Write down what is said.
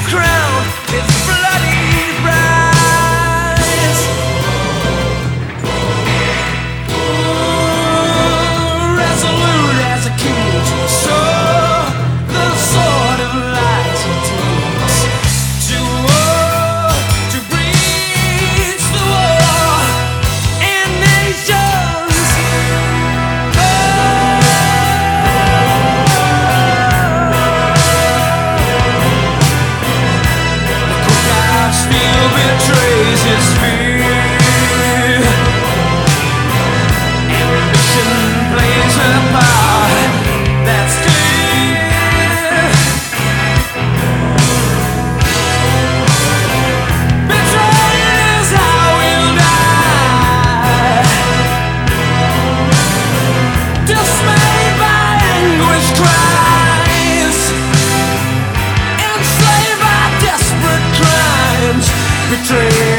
crown its bloody rise. Resolute as a cage, so the sword of light he takes to breach the war and nations. Still betrays his fear. Ambition plays a part, that's clear. Betrayal is how we'll die. Dismayed by anguish cries, enslaved by desperate crimes, betrayed